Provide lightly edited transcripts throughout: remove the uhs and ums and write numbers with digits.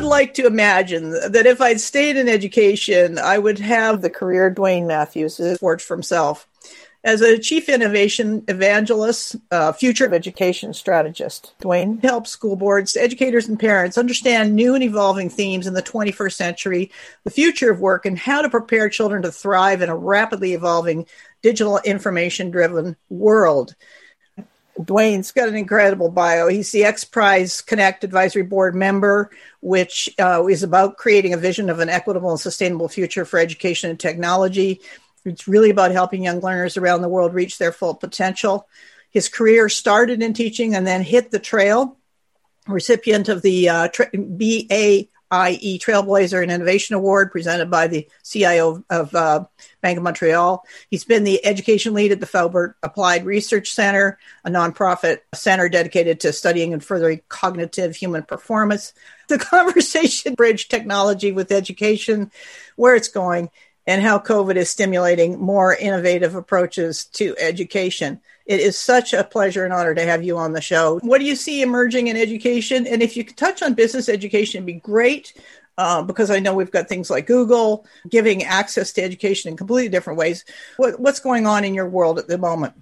would like to imagine that if I'd stayed in education, I would have the career Dwayne Matthews has forged for himself. As a chief innovation evangelist, future of education strategist, Dwayne helps school boards, educators, and parents understand new and evolving themes in the 21st century, the future of work, and how to prepare children to thrive in a rapidly evolving digital information-driven world. Dwayne's got an incredible bio. He's the X Prize Connect Advisory Board member, which is about creating a vision of an equitable and sustainable future for education and technology. It's really about helping young learners around the world reach their full potential. His career started in teaching and then hit the trail, recipient of the BAIE Trailblazer and Innovation Award presented by the CIO of Bank of Montreal. He's been the education lead at the Faubert Applied Research Center, a nonprofit center dedicated to studying and furthering cognitive human performance. The conversation bridged technology with education, where it's going, and how COVID is stimulating more innovative approaches to education. It is such a pleasure and honor to have you on the show. What do you see emerging in education? And if you could touch on business education, it'd be great, because I know we've got things like Google giving access to education in completely different ways. What's going on in your world at the moment?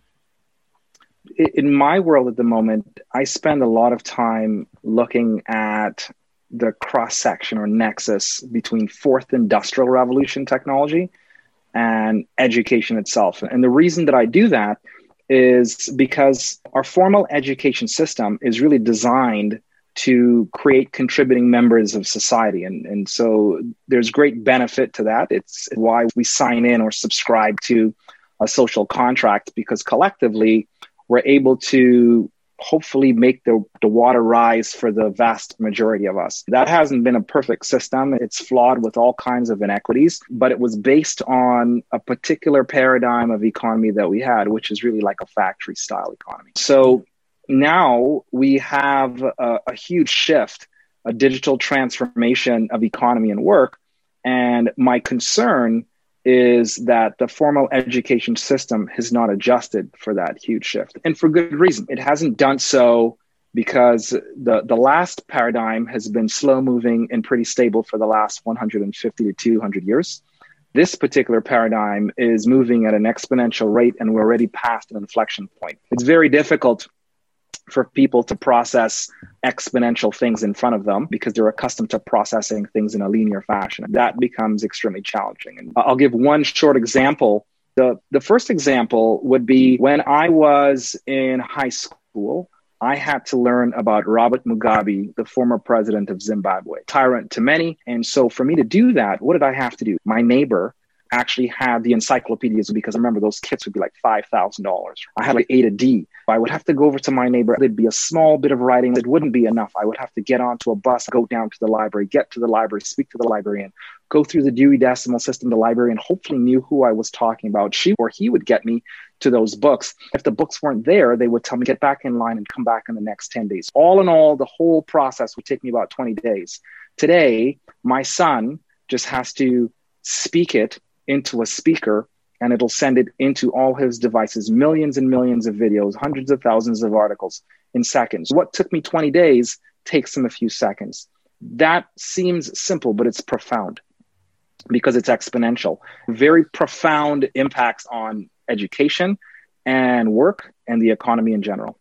In my world at the moment, I spend a lot of time looking at the cross-section or nexus between fourth industrial revolution technology and education itself. And the reason that I do that is because our formal education system is really designed to create contributing members of society. And so there's great benefit to that. It's why we sign in or subscribe to a social contract, because collectively we're able to hopefully make the water rise for the vast majority of us. That hasn't been a perfect system. It's flawed with all kinds of inequities, but it was based on a particular paradigm of economy that we had, which is really like a factory style economy. So now we have a huge shift, a digital transformation of economy and work. And my concern is that the formal education system has not adjusted for that huge shift. And for good reason. It hasn't done so because the last paradigm has been slow moving and pretty stable for the last 150 to 200 years. This particular paradigm is moving at an exponential rate, and we're already past an inflection point. It's very difficult for people to process exponential things in front of them because they're accustomed to processing things in a linear fashion. That becomes extremely challenging. And I'll give one short example. The first example would be when I was in high school, I had to learn about Robert Mugabe, the former president of Zimbabwe, tyrant to many. And so for me to do that, what did I have to do? My neighbor actually had the encyclopedias, because I remember those kits would be like $5,000. I had like A to D. I would have to go over to my neighbor. There'd be a small bit of writing. It wouldn't be enough. I would have to get onto a bus, go down to the library, get to the library, speak to the librarian, go through the Dewey Decimal System. The librarian hopefully knew who I was talking about. She or he would get me to those books. If the books weren't there, they would tell me, get back in line and come back in the next 10 days. All in all, the whole process would take me about 20 days. Today, my son just has to speak it into a speaker, and it'll send it into all his devices, millions and millions of videos, hundreds of thousands of articles in seconds. What took me 20 days takes him a few seconds. That seems simple, but it's profound because it's exponential. Very profound impacts on education and work and the economy in general.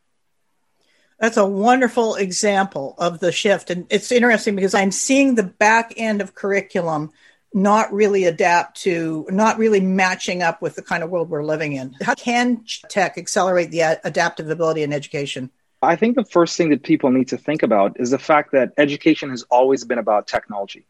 That's a wonderful example of the shift. And it's interesting because I'm seeing the back end of curriculum not really not really matching up with the kind of world we're living in. How can tech accelerate the adaptive ability in education? I think the first thing that people need to think about is the fact that education has always been about technology.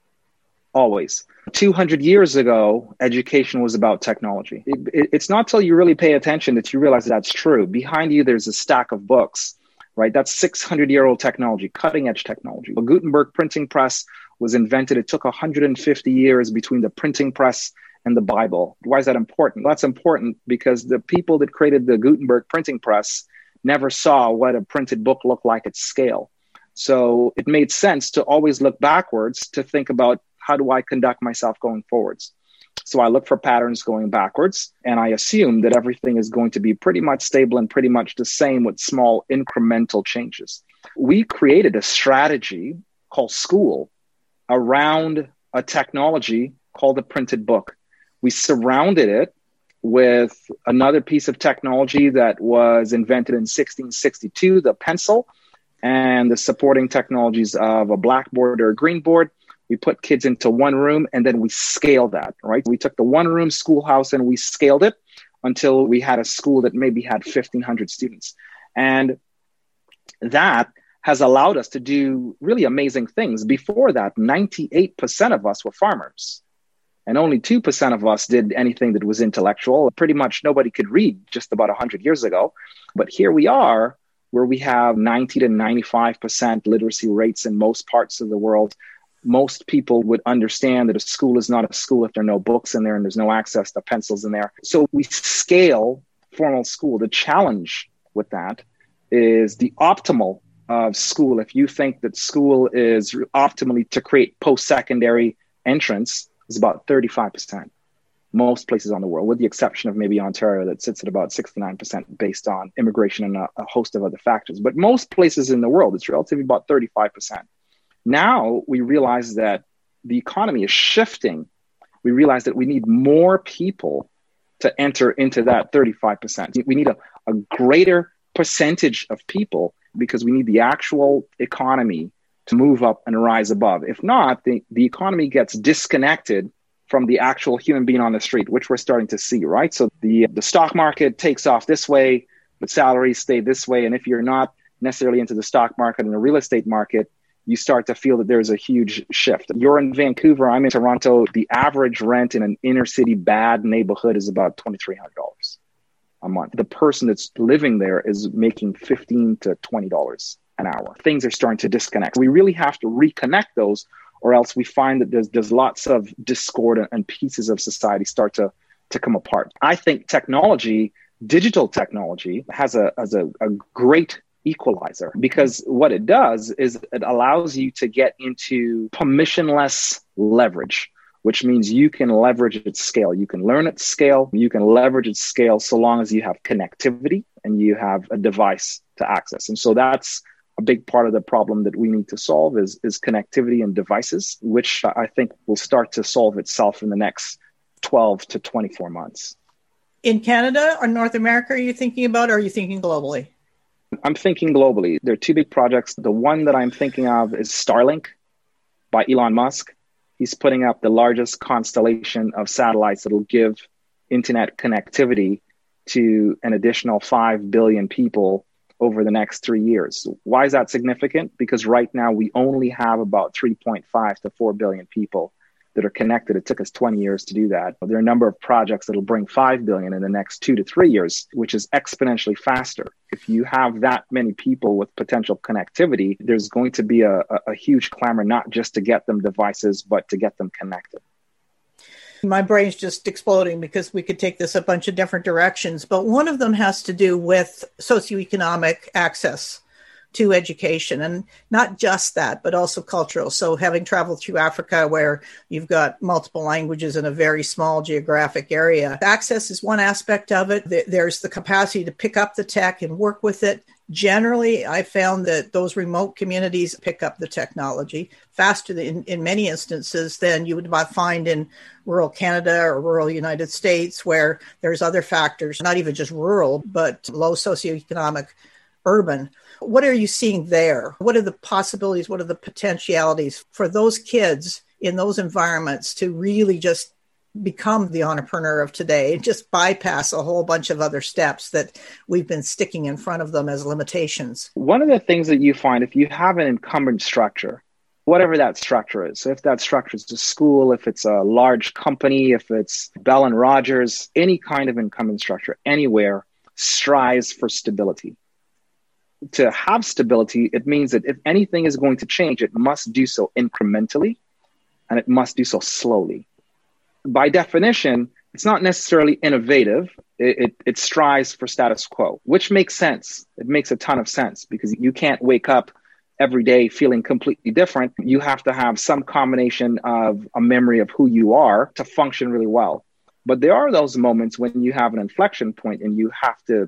Always. 200 years ago, education was about technology. It's not till you really pay attention that you realize that's true. Behind you, there's a stack of books, right? That's 600-year-old technology, cutting-edge technology. The Gutenberg printing press was invented. It took 150 years between the printing press and the Bible. Why is that important? Well, that's important because the people that created the Gutenberg printing press never saw what a printed book looked like at scale. So it made sense to always look backwards to think about, how do I conduct myself going forwards? So I look for patterns going backwards, and I assume that everything is going to be pretty much stable and pretty much the same with small incremental changes. We created a strategy called school around a technology called a printed book. We surrounded it with another piece of technology that was invented in 1662, the pencil, and the supporting technologies of a blackboard or a green board. We put kids into one room and then we scaled that, right? We took the one room schoolhouse and we scaled it until we had a school that maybe had 1,500 students. And that has allowed us to do really amazing things. Before that, 98% of us were farmers. And only 2% of us did anything that was intellectual. Pretty much nobody could read just about 100 years ago. But here we are, where we have 90 to 95% literacy rates in most parts of the world. Most people would understand that a school is not a school if there are no books in there and there's no access to pencils in there. So we scale formal school. The challenge with that is the optimal of school. If you think that school is optimally to create post-secondary entrance, is about 35%. Most places on the world, with the exception of maybe Ontario, that sits at about 69% based on immigration and a host of other factors. But most places in the world, it's relatively about 35%. Now we realize that the economy is shifting. We realize that we need more people to enter into that 35%. We need a greater percentage of people because we need the actual economy to move up and rise above. If not, the economy gets disconnected from the actual human being on the street, which we're starting to see, right? So the stock market takes off this way, but salaries stay this way. And if you're not necessarily into the stock market and the real estate market, you start to feel that there's a huge shift. You're in Vancouver, I'm in Toronto. The average rent in an inner city bad neighborhood is about $2,300 a month. The person that's living there is making $15 to $20 an hour. Things are starting to disconnect. We really have to reconnect those, or else we find that there's lots of discord and pieces of society start to come apart. I think technology, digital technology, has a great equalizer, because what it does is it allows you to get into permissionless leverage, which means you can leverage at scale. You can learn at scale. You can leverage at scale so long as you have connectivity and you have a device to access. And so that's a big part of the problem that we need to solve is connectivity and devices, which I think will start to solve itself in the next 12 to 24 months. In Canada or North America, are you thinking about, or are you thinking globally? I'm thinking globally. There are two big projects. The one that I'm thinking of is Starlink by Elon Musk. He's putting up the largest constellation of satellites that will give internet connectivity to an additional 5 billion people over the next 3 years. Why is that significant? Because right now we only have about 3.5 to 4 billion people that are connected. It took us 20 years to do that. There are a number of projects that will bring 5 billion in the next 2 to 3 years, which is exponentially faster. If you have that many people with potential connectivity, there's going to be a huge clamor, not just to get them devices, but to get them connected. My brain's just exploding because we could take this a bunch of different directions, but one of them has to do with socioeconomic access to education, and not just that, but also cultural. So having traveled through Africa, where you've got multiple languages in a very small geographic area, access is one aspect of it. There's the capacity to pick up the tech and work with it. Generally, I found that those remote communities pick up the technology faster in many instances than you would find in rural Canada or rural United States, where there's other factors, not even just rural, but low socioeconomic urban. What are you seeing there? What are the possibilities? What are the potentialities for those kids in those environments to really just become the entrepreneur of today and just bypass a whole bunch of other steps that we've been sticking in front of them as limitations? One of the things that you find, if you have an incumbent structure, whatever that structure is, so if that structure is a school, if it's a large company, if it's Bell and Rogers, any kind of incumbent structure anywhere strives for stability. To have stability, it means that if anything is going to change, it must do so incrementally and it must do so slowly. By definition, it's not necessarily innovative. It strives for status quo, which makes sense. It makes a ton of sense because you can't wake up every day feeling completely different. You have to have some combination of a memory of who you are to function really well. But there are those moments when you have an inflection point and you have to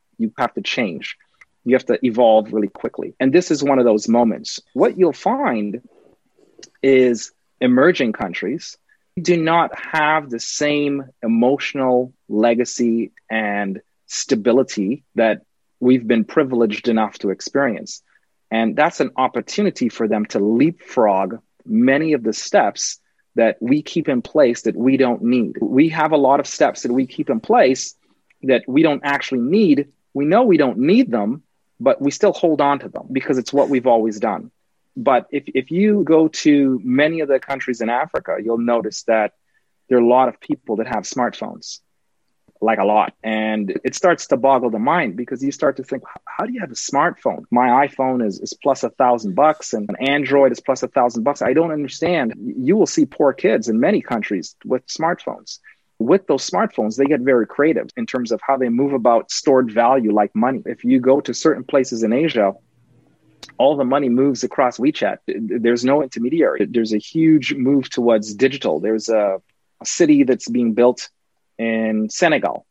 change. You have to evolve really quickly. And this is one of those moments. What you'll find is emerging countries do not have the same emotional legacy and stability that we've been privileged enough to experience. And that's an opportunity for them to leapfrog many of the steps that we keep in place that we don't need. We have a lot of steps that we keep in place that we don't actually need. We know we don't need them, but we still hold on to them because it's what we've always done. But if you go to many of the countries in Africa, you'll notice that there are a lot of people that have smartphones, like a lot. And it starts to boggle the mind because you start to think, how do you have a smartphone? My iPhone is plus $1,000 and an Android is plus $1,000. I don't understand. You will see poor kids in many countries with smartphones. With those smartphones, they get very creative in terms of how they move about stored value like money. If you go to certain places in Asia, all the money moves across WeChat. There's no intermediary. There's a huge move towards digital. There's a city that's being built in Senegal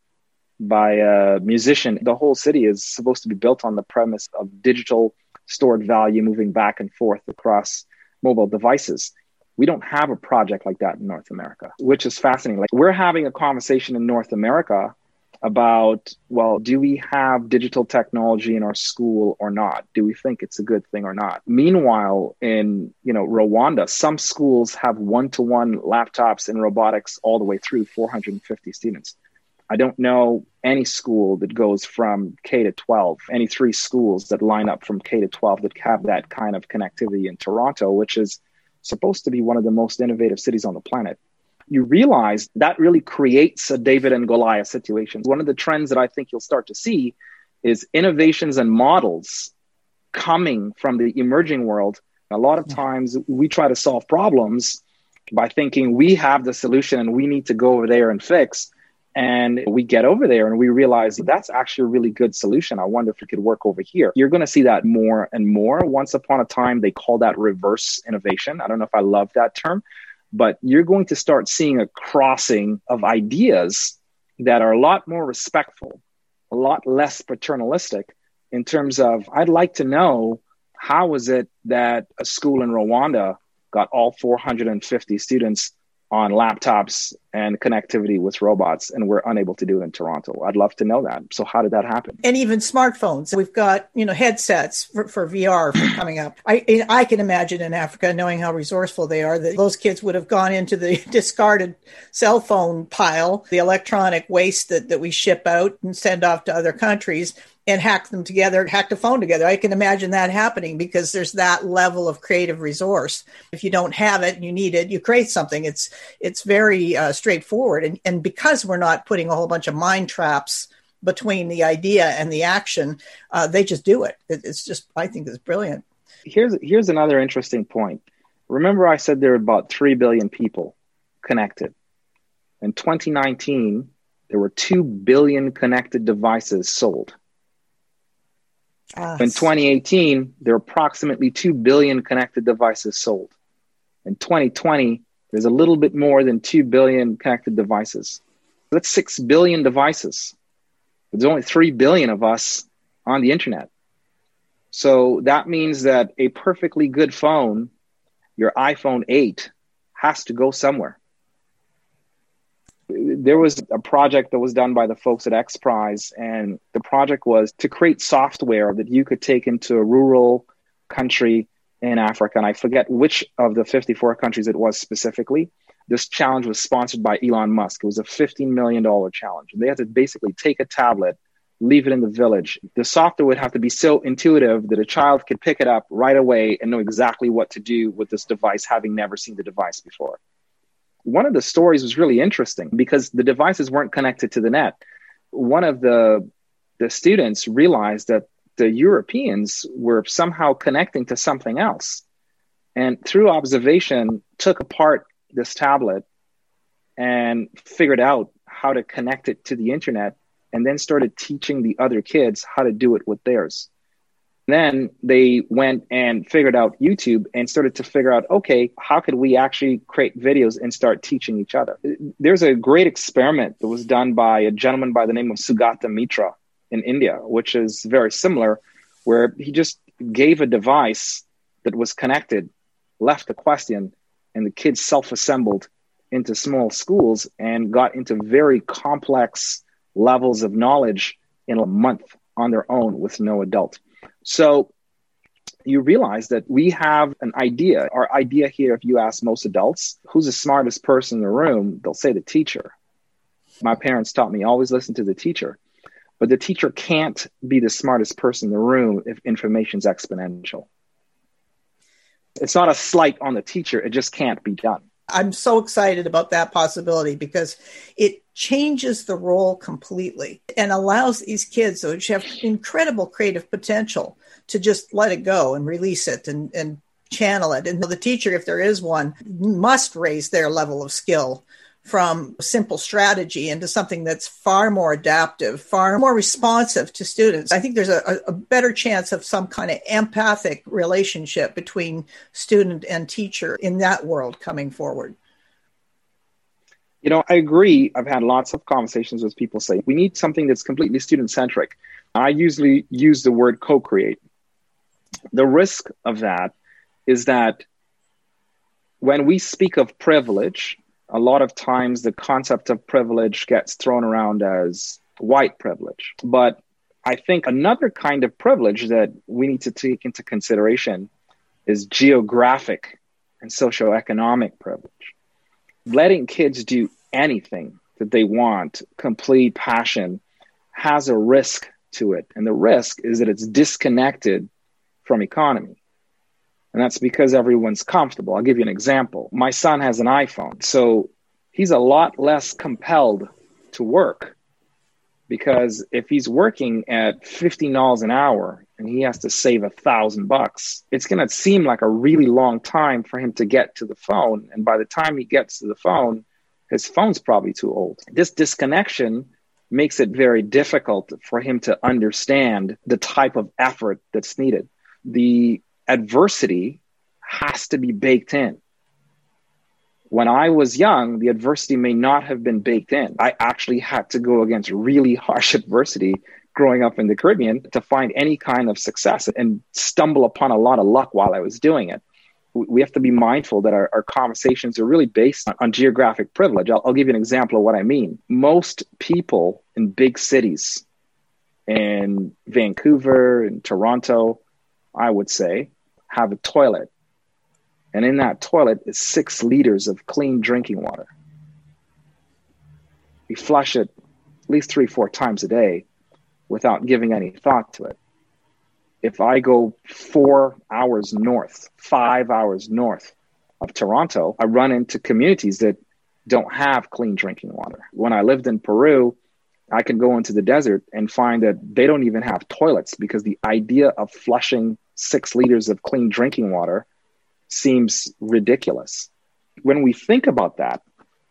by a musician. The whole city is supposed to be built on the premise of digital stored value moving back and forth across mobile devices. We don't have a project like that in North America, which is fascinating. Like, we're having a conversation in North America about, well, do we have digital technology in our school or not? Do we think it's a good thing or not? Meanwhile, in Rwanda, some schools have one-to-one laptops in robotics all the way through 450 students. I don't know any school that goes from K to 12, any 3 schools that line up from K to 12 that have that kind of connectivity in Toronto, which is supposed to be one of the most innovative cities on the planet. You realize that really creates a David and Goliath situation. One of the trends that I think you'll start to see is innovations and models coming from the emerging world. A lot of times we try to solve problems by thinking we have the solution and we need to go over there and fix. And we get over there and we realize that's actually a really good solution. I wonder if it could work over here. You're going to see that more and more. Once upon a time, they call that reverse innovation. I don't know if I love that term. But you're going to start seeing a crossing of ideas that are a lot more respectful, a lot less paternalistic in terms of, I'd like to know, how is it that a school in Rwanda got all 450 students on laptops and connectivity with robots, and we're unable to do it in Toronto? I'd love to know that. So how did that happen? And even smartphones. We've got, headsets for VR coming up. I can imagine in Africa, knowing how resourceful they are, that those kids would have gone into the discarded cell phone pile, the electronic waste that we ship out and send off to other countries, and hack a phone together. I can imagine that happening because there's that level of creative resource. If you don't have it and you need it, you create something. It's very straightforward. And because we're not putting a whole bunch of mind traps between the idea and the action, they just do it. It's just, I think it's brilliant. Here's another interesting point. Remember I said there are about 3 billion people connected. In 2019, there were 2 billion connected devices sold. In 2018, there are approximately 2 billion connected devices sold. In 2020, there's a little bit more than 2 billion connected devices. That's 6 billion devices. There's only 3 billion of us on the internet. So that means that a perfectly good phone, your iPhone 8, has to go somewhere. There was a project that was done by the folks at XPRIZE, and the project was to create software that you could take into a rural country in Africa. And I forget which of the 54 countries it was specifically. This challenge was sponsored by Elon Musk. It was a $15 million challenge. And they had to basically take a tablet, leave it in the village. The software would have to be so intuitive that a child could pick it up right away and know exactly what to do with this device, having never seen the device before. One of the stories was really interesting because the devices weren't connected to the net. One of the students realized that the Europeans were somehow connecting to something else. And through observation, took apart this tablet and figured out how to connect it to the internet, and then started teaching the other kids how to do it with theirs. Then they went and figured out YouTube and started to figure out, okay, how could we actually create videos and start teaching each other? There's a great experiment that was done by a gentleman by the name of Sugata Mitra in India, which is very similar, where he just gave a device that was connected left the question and the kids self-assembled into small schools and got into very complex levels of knowledge in a month on their own with no adult. So you realize that we have an idea. Our idea here, if you ask most adults, who's the smartest person in the room, they'll say the teacher. My parents taught me always listen to the teacher. But the teacher can't be the smartest person in the room if information's exponential. It's not a slight on the teacher. It just can't be done. I'm so excited about that possibility because it changes the role completely and allows these kids, which have incredible creative potential, to just let it go and release it and channel it. And the teacher, if there is one, must raise their level of skill from simple strategy into something that's far more adaptive, far more responsive to students. I think there's a better chance of some kind of empathic relationship between student and teacher in that world coming forward. You know, I agree. I've had lots of conversations with people say, we need something that's completely student-centric. I usually use the word co-create. The risk of that is that when we speak of privilege, a lot of times the concept of privilege gets thrown around as white privilege. But I think another kind of privilege that we need to take into consideration is geographic and socioeconomic privilege. Letting kids do anything that they want, complete passion, has a risk to it. And the risk is that it's disconnected from economy. And that's because everyone's comfortable. I'll give you an example. My son has an iPhone, so he's a lot less compelled to work because if he's working at $15 an hour and he has to save $1,000, it's going to seem like a really long time for him to get to the phone. And by the time he gets to the phone, his phone's probably too old. This disconnection makes it very difficult for him to understand the type of effort that's needed. The adversity has to be baked in. When I was young, the adversity may not have been baked in. I actually had to go against really harsh adversity growing up in the Caribbean to find any kind of success and stumble upon a lot of luck while I was doing it. We have to be mindful that our conversations are really based on geographic privilege. I'll give you an example of what I mean. Most people in big cities, in Vancouver and Toronto, I would say, have a toilet. And in that toilet is 6 liters of clean drinking water. We flush it at least 3-4 times a day without giving any thought to it. If I go 4 hours north, 5 hours north of Toronto, I run into communities that don't have clean drinking water. When I lived in Peru, I can go into the desert and find that they don't even have toilets because the idea of flushing 6 liters of clean drinking water seems ridiculous. When we think about that,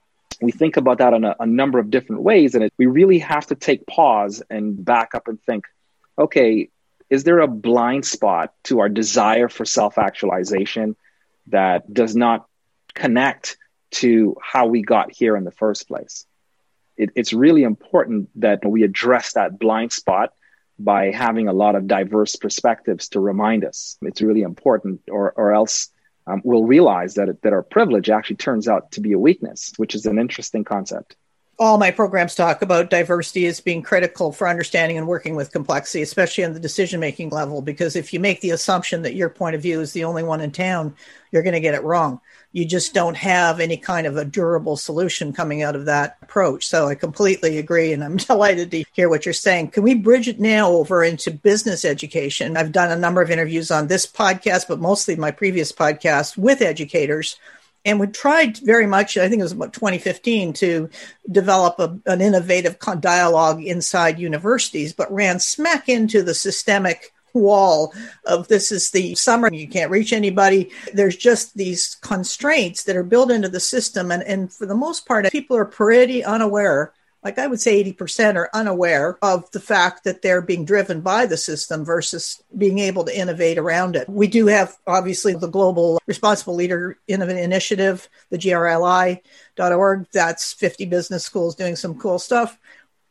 we think about that in a number of different ways. And we really have to take pause and back up and think, okay, is there a blind spot to our desire for self-actualization that does not connect to how we got here in the first place? It's really important that we address that blind spot by having a lot of diverse perspectives to remind us. It's really important, or else we'll realize that our privilege actually turns out to be a weakness, which is an interesting concept. All my programs talk about diversity as being critical for understanding and working with complexity, especially on the decision-making level, because if you make the assumption that your point of view is the only one in town, you're going to get it wrong. You just don't have any kind of a durable solution coming out of that approach. So I completely agree, and I'm delighted to hear what you're saying. Can we bridge it now over into business education? I've done a number of interviews on this podcast, but mostly my previous podcast with educators. And we tried very much, I think it was about 2015, to develop an innovative dialogue inside universities, but ran smack into the systemic wall of this is the summer, you can't reach anybody. There's just these constraints that are built into the system. And for the most part, people are pretty unaware. Like I would say 80% are unaware of the fact that they're being driven by the system versus being able to innovate around it. We do have, obviously, the Global Responsible Leader Initiative, the GRLI.org. That's 50 business schools doing some cool stuff.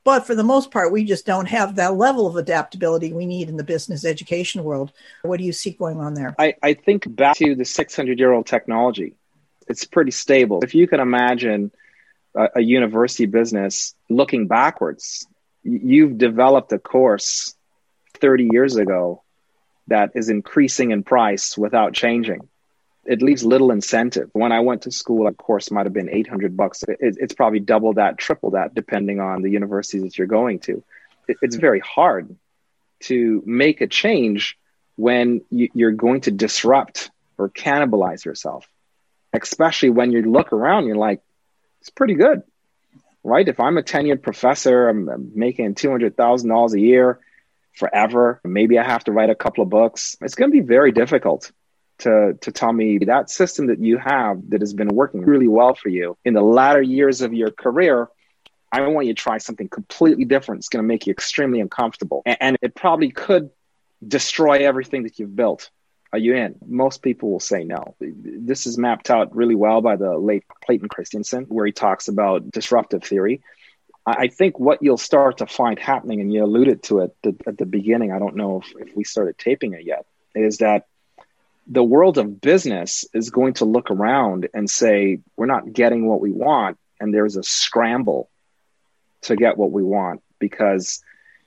But for the most part, we just don't have that level of adaptability we need in the business education world. What do you see going on there? I think back to the 600-year-old technology. It's pretty stable. If you can imagine a university business looking backwards, you've developed a course 30 years ago that is increasing in price without changing. It leaves little incentive. When I went to school, a course might have been $800. It's probably double that, triple that, depending on the university that you're going to. It's very hard to make a change when you're going to disrupt or cannibalize yourself, especially when you look around, you're like, it's pretty good, right? If I'm a tenured professor, I'm making $200,000 a year forever. Maybe I have to write a couple of books. It's going to be very difficult to tell me that system that you have that has been working really well for you in the latter years of your career, I want you to try something completely different. It's going to make you extremely uncomfortable. And it probably could destroy everything that you've built. Are you in? Most people will say no. This is mapped out really well by the late Clayton Christensen, where he talks about disruptive theory. I think what you'll start to find happening, and you alluded to it at the beginning, I don't know if we started taping it yet, is that the world of business is going to look around and say, we're not getting what we want. And there's a scramble to get what we want, because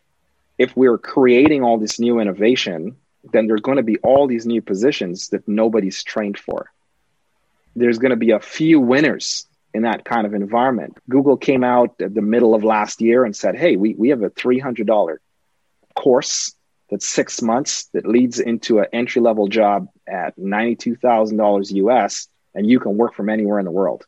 if we're creating all this new innovation, then there's going to be all these new positions that nobody's trained for. There's going to be a few winners in that kind of environment. Google came out at the middle of last year and said, hey, we have a $300 course that's 6 months that leads into an entry-level job at $92,000 US, and you can work from anywhere in the world.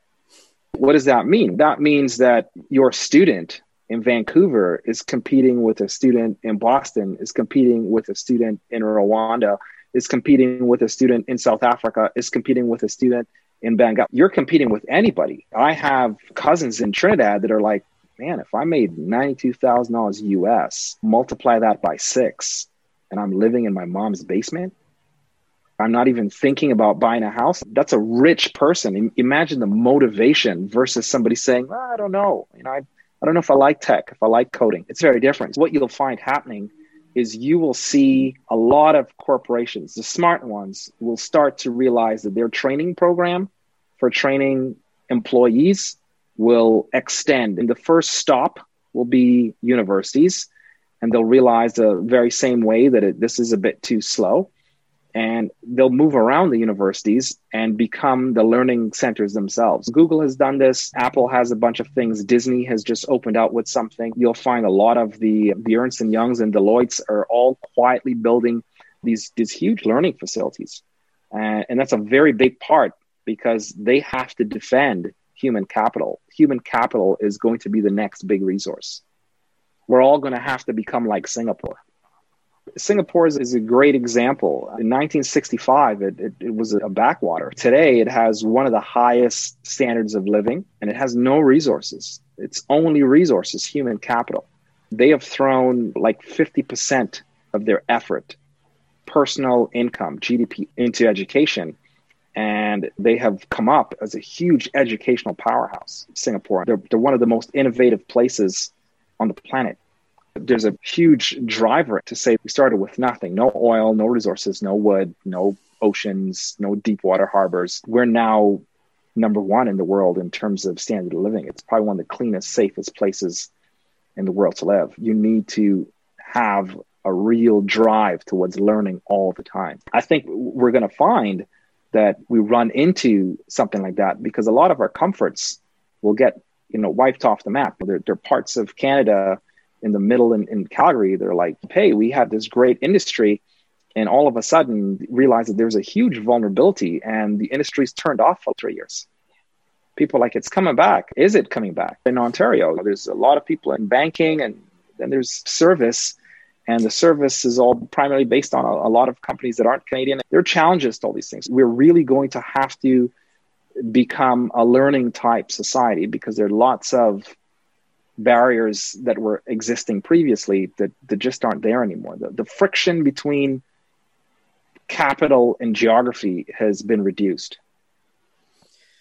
What does that mean? That means that your student in Vancouver is competing with a student in Boston, is competing with a student in Rwanda, is competing with a student in South Africa, is competing with a student in Bengal. You're competing with anybody. I have cousins in Trinidad that are like, man, if I made $92,000 US, multiply that by 6, and I'm living in my mom's basement, I'm not even thinking about buying a house. That's a rich person. Imagine the motivation versus somebody saying, I don't know. I don't know if I like tech, if I like coding. It's very different. What you'll find happening is you will see a lot of corporations, the smart ones, will start to realize that their training program for training employees will extend. And the first stop will be universities. And they'll realize the very same way that this is a bit too slow. And they'll move around the universities and become the learning centers themselves. Google has done this. Apple has a bunch of things. Disney has just opened out with something. You'll find a lot of the Ernst & Youngs and Deloittes are all quietly building these huge learning facilities. And that's a very big part, because they have to defend human capital. Human capital is going to be the next big resource. We're all going to have to become like Singapore. Singapore is a great example. In 1965, it was a backwater. Today, it has one of the highest standards of living, and it has no resources. Its only resource is human capital. They have thrown like 50% of their effort, personal income, GDP, into education. And they have come up as a huge educational powerhouse, Singapore. They're one of the most innovative places on the planet. There's a huge driver to say we started with nothing, no oil, no resources, no wood, no oceans, no deep water harbors. We're now number one in the world in terms of standard of living. It's probably one of the cleanest, safest places in the world to live. You need to have a real drive towards learning all the time. I think we're going to find that we run into something like that because a lot of our comforts will get, wiped off the map. There are parts of Canada in the middle in Calgary, they're like, hey, we have this great industry, and all of a sudden realize that there's a huge vulnerability and the industry's turned off for 3 years. People are like, it's coming back. Is it coming back? In Ontario, there's a lot of people in banking, and then there's service, and the service is all primarily based on a lot of companies that aren't Canadian. There are challenges to all these things. We're really going to have to become a learning type society because there are lots of barriers that were existing previously that just aren't there anymore. The friction between capital and geography has been reduced.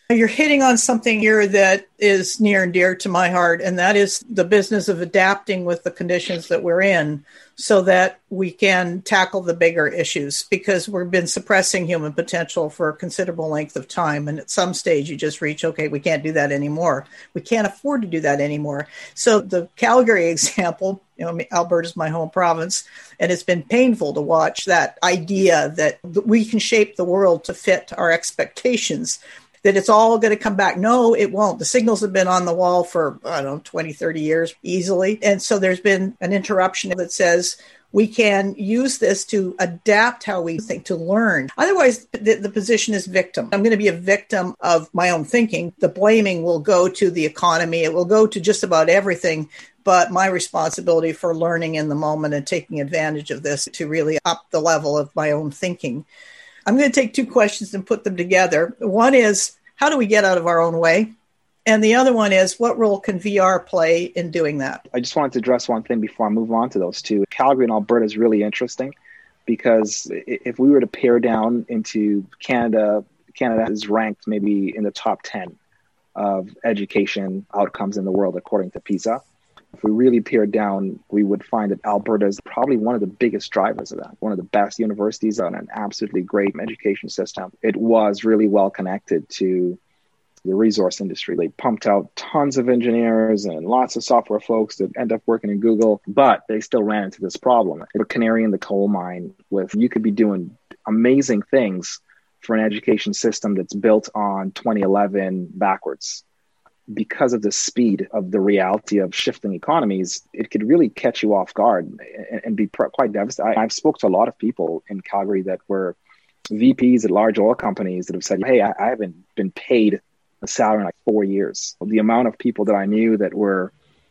You're hitting on something here that is near and dear to my heart, and that is the business of adapting with the conditions that we're in so that we can tackle the bigger issues, because we've been suppressing human potential for a considerable length of time. And at some stage, you just reach, okay, we can't do that anymore. We can't afford to do that anymore. So the Calgary example, Alberta is my home province, and it's been painful to watch that idea that we can shape the world to fit our expectations, that it's all going to come back. No, it won't. The signals have been on the wall for, 20, 30 years easily. And so there's been an interruption that says we can use this to adapt how we think, to learn. Otherwise, the position is victim. I'm going to be a victim of my own thinking. The blaming will go to the economy. It will go to just about everything. But my responsibility for learning in the moment and taking advantage of this to really up the level of my own thinking. I'm going to take two questions and put them together. One is, how do we get out of our own way? And the other one is, what role can VR play in doing that? I just wanted to address one thing before I move on to those two. Calgary and Alberta is really interesting because if we were to pare down into Canada is ranked maybe in the top 10 of education outcomes in the world, according to PISA. If we really peered down, we would find that Alberta is probably one of the biggest drivers of that. One of the best universities on an absolutely great education system. It was really well connected to the resource industry. They pumped out tons of engineers and lots of software folks that end up working in Google, but they still ran into this problem. They're a canary in the coal mine with, you could be doing amazing things for an education system that's built on 2011 backwards. Because of the speed of the reality of shifting economies, it could really catch you off guard and be quite devastating. I've spoke to a lot of people in Calgary that were VPs at large oil companies that have said, hey, I haven't been paid a salary in like 4 years. The amount of people that I knew that were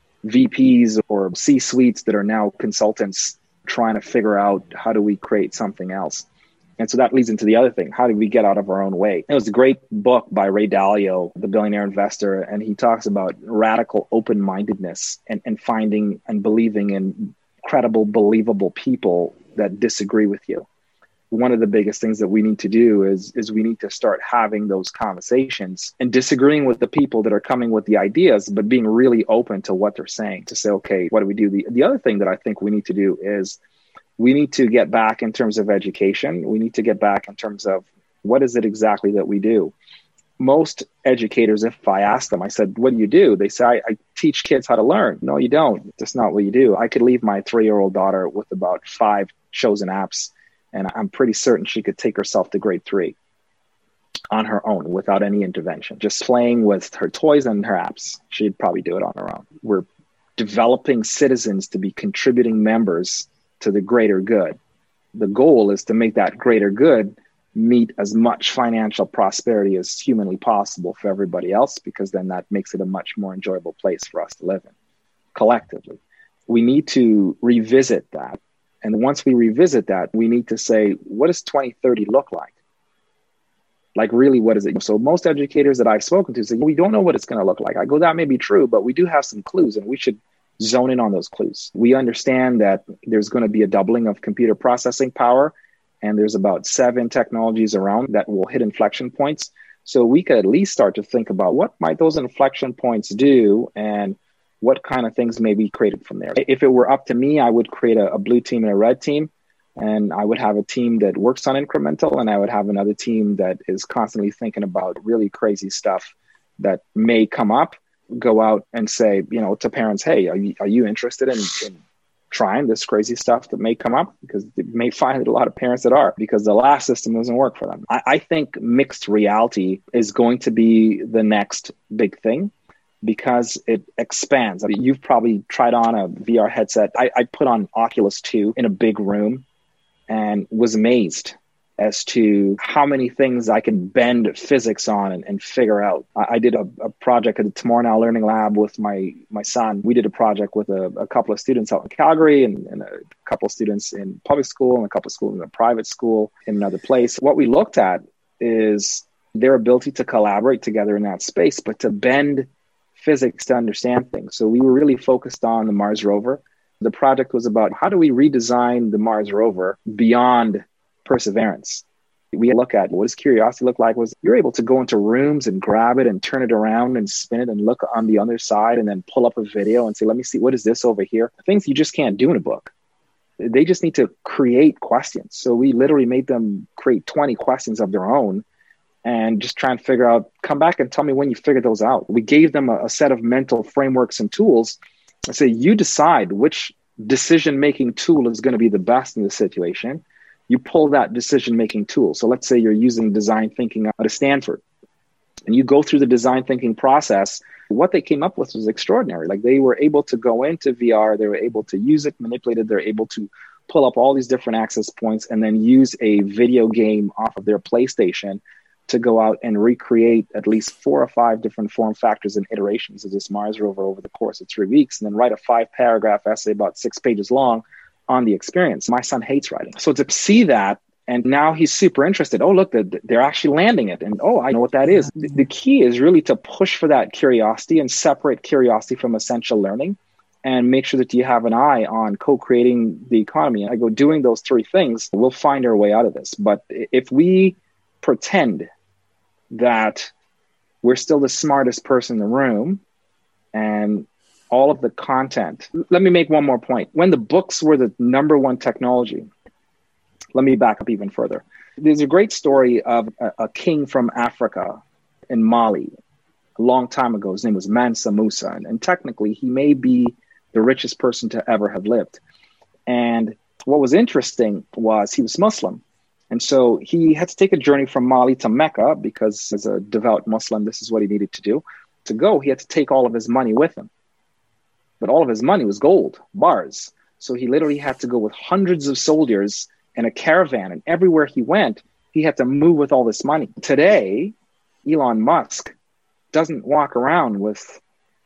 VPs or C-suites that are now consultants trying to figure out how do we create something else. And so that leads into the other thing. How do we get out of our own way? It was a great book by Ray Dalio, the billionaire investor, and he talks about radical open-mindedness and finding and believing in credible, believable people that disagree with you. One of the biggest things that we need to do is we need to start having those conversations and disagreeing with the people that are coming with the ideas, but being really open to what they're saying, to say, okay, what do we do? The other thing that I think we need to do is we need to get back in terms of education. We need to get back in terms of what is it exactly that we do. Most educators, if I ask them, I said, what do you do? They say, I teach kids how to learn. No, you don't. That's not what you do. I could leave my 3-year-old daughter with about 5 chosen apps, and I'm pretty certain she could take herself to grade 3 on her own without any intervention. Just playing with her toys and her apps. She'd probably do it on her own. We're developing citizens to be contributing members to the greater good. The goal is to make that greater good meet as much financial prosperity as humanly possible for everybody else, because then that makes it a much more enjoyable place for us to live in collectively. We need to revisit that. And once we revisit that, we need to say, what does 2030 look like? Like, really, what is it? So most educators that I've spoken to say, we don't know what it's going to look like. I go, that may be true, but we do have some clues, and we should zone in on those clues. We understand that there's going to be a doubling of computer processing power, and there's about 7 technologies around that will hit inflection points. So we could at least start to think about what might those inflection points do and what kind of things may be created from there. If it were up to me, I would create a blue team and a red team, and I would have a team that works on incremental, and I would have another team that is constantly thinking about really crazy stuff that may come up. Go out and say, to parents, hey, are you interested in trying this crazy stuff that may come up? Because they may find that a lot of parents that are, because the last system doesn't work for them. I think mixed reality is going to be the next big thing because it expands. I mean, you've probably tried on a VR headset. I put on Oculus 2 in a big room and was amazed as to how many things I can bend physics on and figure out. I did a project at the Tomorrow Now Learning Lab with my son. We did a project with a couple of students out in Calgary and a couple of students in public school and a couple of schools in a private school in another place. What we looked at is their ability to collaborate together in that space, but to bend physics to understand things. So we were really focused on the Mars rover. The project was about how do we redesign the Mars rover beyond Perseverance. We look at what does curiosity look like? Was you're able to go into rooms and grab it and turn it around and spin it and look on the other side and then pull up a video and say, let me see, what is this over here? Things you just can't do in a book. They just need to create questions. So we literally made them create 20 questions of their own and just try and figure out, come back and tell me when you figured those out. We gave them a set of mental frameworks and tools and say, you decide which decision-making tool is going to be the best in this situation. You pull that decision-making tool. So let's say you're using design thinking out of Stanford and you go through the design thinking process. What they came up with was extraordinary. Like they were able to go into VR, they were able to use it, manipulate it, they're able to pull up all these different access points and then use a video game off of their PlayStation to go out and recreate at least 4 or 5 different form factors and iterations of this Mars rover over the course of 3 weeks, and then write a 5-paragraph essay about 6 pages long on the experience. My son hates writing. So to see that, and now he's super interested. Oh, look, they're actually landing it. And oh, I know what that is. The key is really to push for that curiosity and separate curiosity from essential learning and make sure that you have an eye on co-creating the economy. And I go, doing those 3 things, we'll find our way out of this. But if we pretend that we're still the smartest person in the room and all of the content. Let me make one more point. When the books were the number one technology, let me back up even further. There's a great story of a king from Africa in Mali a long time ago. His name was Mansa Musa. And technically, he may be the richest person to ever have lived. And what was interesting was he was Muslim. And so he had to take a journey from Mali to Mecca because as a devout Muslim, this is what he needed to do. To go, he had to take all of his money with him. But all of his money was gold, bars. So he literally had to go with hundreds of soldiers in a caravan. And everywhere he went, he had to move with all this money. Today, Elon Musk doesn't walk around with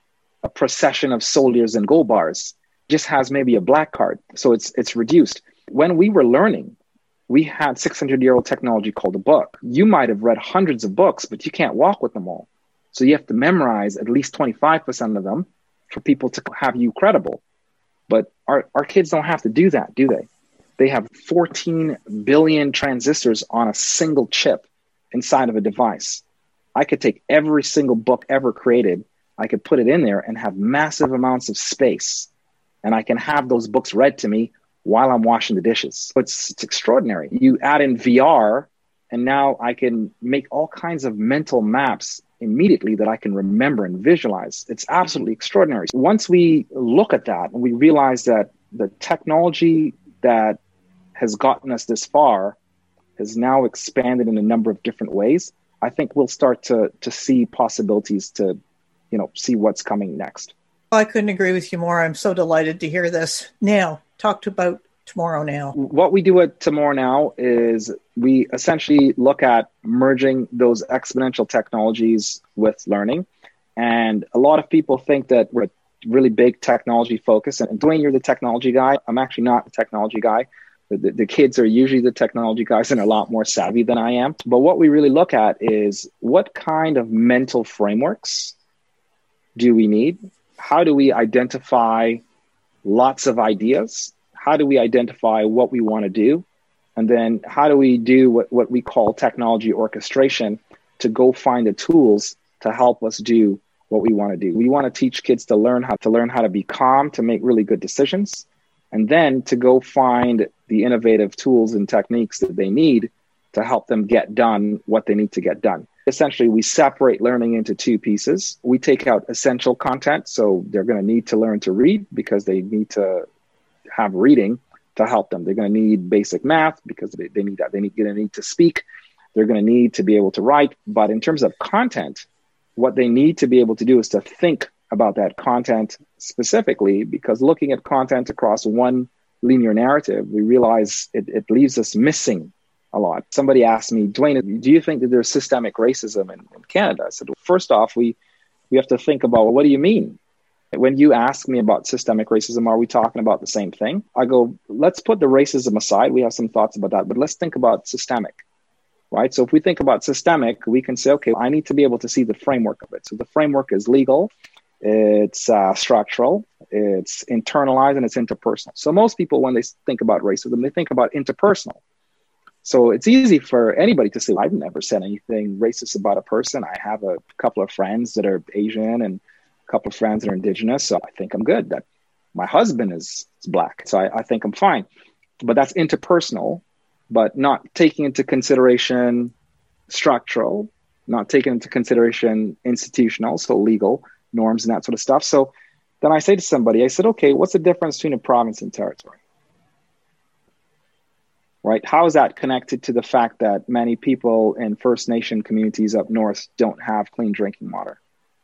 a procession of soldiers and gold bars. Just has maybe a black card. So it's reduced. When we were learning, we had 600-year-old technology called a book. You might have read hundreds of books, but you can't walk with them all. So you have to memorize at least 25% of them for people to have you credible. But our kids don't have to do that, do they? They have 14 billion transistors on a single chip inside of a device. I could take every single book ever created. I could put it in there and have massive amounts of space. And I can have those books read to me while I'm washing the dishes. It's extraordinary. You add in VR, and now I can make all kinds of mental maps immediately that I can remember and visualize. It's absolutely extraordinary. Once we look at that and we realize that the technology that has gotten us this far has now expanded in a number of different ways, I think we'll start to see possibilities to, see what's coming next. I couldn't agree with you more. I'm so delighted to hear this. Now, talk about Tomorrow Now. What we do at Tomorrow Now is we essentially look at merging those exponential technologies with learning. And a lot of people think that we're a really big technology focus. And Dwayne, you're the technology guy. I'm actually not the technology guy. The kids are usually the technology guys and are a lot more savvy than I am. But what we really look at is what kind of mental frameworks do we need? How do we identify lots of ideas? How do we identify what we want to do? And then how do we do what we call technology orchestration to go find the tools to help us do what we want to do? We want to teach kids to learn how to be calm, to make really good decisions, and then to go find the innovative tools and techniques that they need to help them get done what they need to get done. Essentially, we separate learning into 2 pieces. We take out essential content, so they're going to need to learn to read because they need to have reading to help them. They're going to need basic math because they need that. They're going to need to speak. They're going to need to be able to write. But in terms of content, what they need to be able to do is to think about that content specifically, because looking at content across one linear narrative, we realize it leaves us missing a lot. Somebody asked me, Dwayne, do you think that there's systemic racism in Canada? I said, well, first off, we have to think about, well, what do you mean? When you ask me about systemic racism, are we talking about the same thing? I go, let's put the racism aside. We have some thoughts about that, but let's think about systemic, right? So if we think about systemic, we can say, okay, I need to be able to see the framework of it. So the framework is legal, it's structural, it's internalized, and it's interpersonal. So most people, when they think about racism, they think about interpersonal. So it's easy for anybody to say, I've never said anything racist about a person. I have a couple of friends that are Asian and a couple of friends that are indigenous. So I think I'm good. That my husband is black. So I think I'm fine. But that's interpersonal, but not taking into consideration structural, not taking into consideration institutional, so legal norms and that sort of stuff. So then I say to somebody, I said, okay, what's the difference between a province and territory? Right? How is that connected to the fact that many people in First Nation communities up north don't have clean drinking water?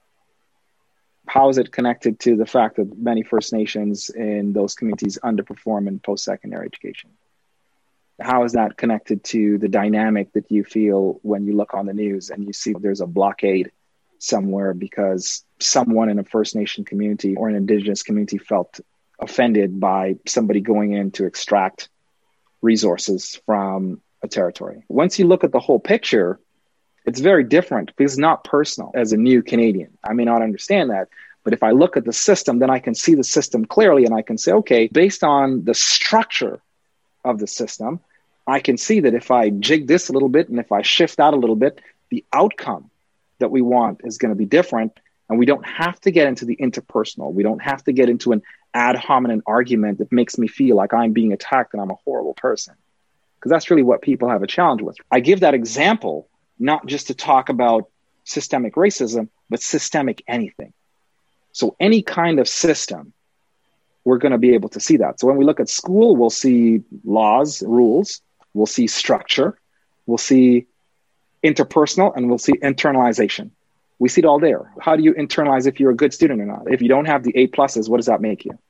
How is it connected to the fact that many First Nations in those communities underperform in post-secondary education? How is that connected to the dynamic that you feel when you look on the news and you see there's a blockade somewhere because someone in a First Nation community or an Indigenous community felt offended by somebody going in to extract resources from a territory? Once you look at the whole picture, it's very different because it's not personal. As a new Canadian, I may not understand that, but if I look at the system, then I can see the system clearly and I can say, okay, based on the structure of the system, I can see that if I jig this a little bit and if I shift that a little bit, the outcome that we want is going to be different. And we don't have to get into the interpersonal. We don't have to get into an ad hominem argument that makes me feel like I'm being attacked and I'm a horrible person. Because that's really what people have a challenge with. I give that example not just to talk about systemic racism, but systemic anything. So any kind of system, we're going to be able to see that. So when we look at school, we'll see laws, rules, we'll see structure, we'll see interpersonal, and we'll see internalization. We see it all there. How do you internalize if you're a good student or not? If you don't have the A pluses, what does that make you?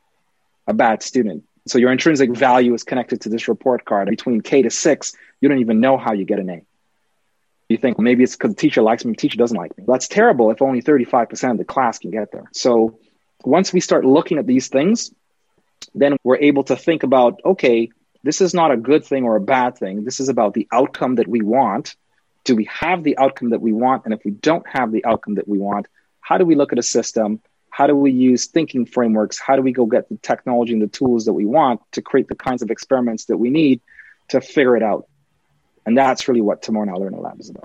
A bad student. So your intrinsic value is connected to this report card. Between K to 6, you don't even know how you get an A. You think maybe it's because the teacher likes me, the teacher doesn't like me. That's terrible if only 35% of the class can get there. So once we start looking at these things, then we're able to think about, okay, this is not a good thing or a bad thing. This is about the outcome that we want. Do we have the outcome that we want? And if we don't have the outcome that we want, how do we look at a system? How do we use thinking frameworks? How do we go get the technology and the tools that we want to create the kinds of experiments that we need to figure it out? And that's really what Tomorrow Now Learning Lab is about.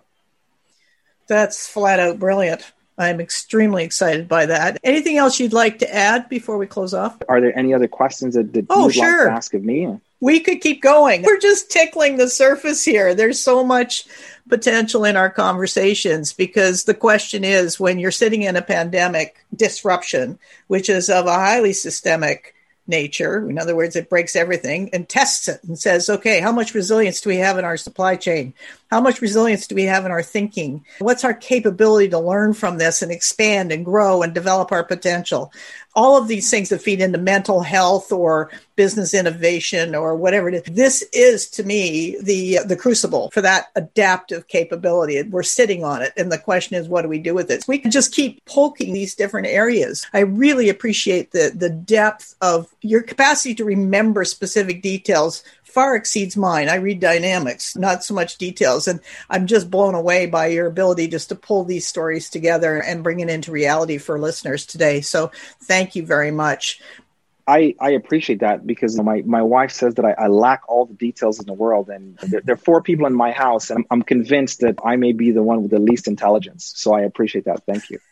That's flat out brilliant. I'm extremely excited by that. Anything else you'd like to add before we close off? Are there any other questions that you'd like to ask of me? We could keep going. We're just tickling the surface here. There's so much potential in our conversations because the question is, when you're sitting in a pandemic disruption, which is of a highly systemic nature, in other words, it breaks everything and tests it and says, okay, how much resilience do we have in our supply chain? How much resilience do we have in our thinking? What's our capability to learn from this and expand and grow and develop our potential? All of these things that feed into mental health or business innovation or whatever it is. This is, to me, the crucible for that adaptive capability. We're sitting on it. And the question is, what do we do with it? We can just keep poking these different areas. I really appreciate the depth of your capacity to remember specific details far exceeds mine. I read dynamics, not so much details. And I'm just blown away by your ability just to pull these stories together and bring it into reality for listeners today. So thank you very much. I appreciate that because my wife says that I lack all the details in the world. And there are 4 people in my house, and I'm convinced that I may be the one with the least intelligence. So I appreciate that. Thank you.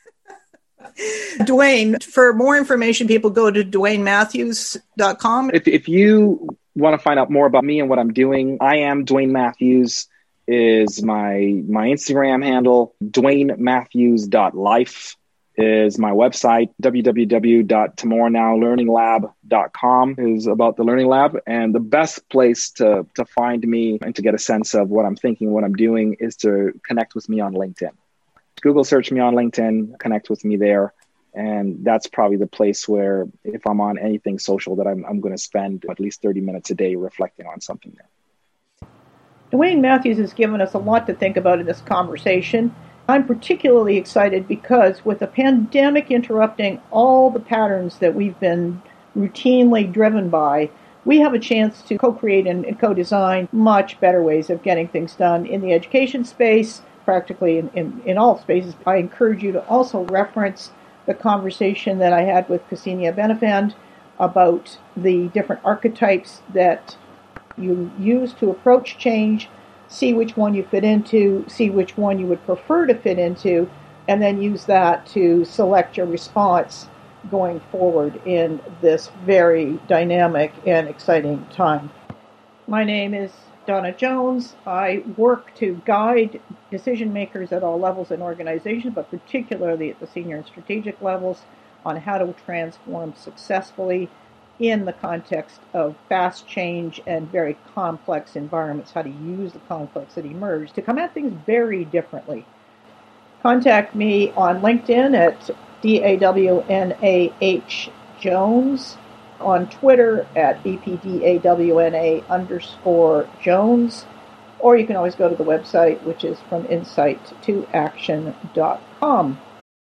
Dwayne, for more information, people go to DwayneMatthews.com. If you want to find out more about me and what I'm doing, I am Dwayne Matthews is my Instagram handle. DwayneMatthews.life is my website. www.tomorrownowlearninglab.com is about the Learning Lab. And the best place to find me and to get a sense of what I'm thinking, what I'm doing, is to connect with me on LinkedIn. Google search me on LinkedIn, connect with me there. And that's probably the place where, if I'm on anything social, that I'm going to spend at least 30 minutes a day reflecting on something there. Dwayne Matthews has given us a lot to think about in this conversation. I'm particularly excited because with the pandemic interrupting all the patterns that we've been routinely driven by, we have a chance to co-create and co-design much better ways of getting things done in the education space, practically in all spaces. I encourage you to also reference the conversation that I had with Ksenia Benefand about the different archetypes that you use to approach change, see which one you fit into, see which one you would prefer to fit into, and then use that to select your response going forward in this very dynamic and exciting time. My name is Donna Jones. I work to guide decision makers at all levels in organizations, but particularly at the senior and strategic levels, on how to transform successfully in the context of fast change and very complex environments, how to use the conflicts that emerge to come at things very differently. Contact me on LinkedIn at DAWNAH Jones, on Twitter at BPDAWNA_Jones, or you can always go to the website, which is FromInsightToAction.com.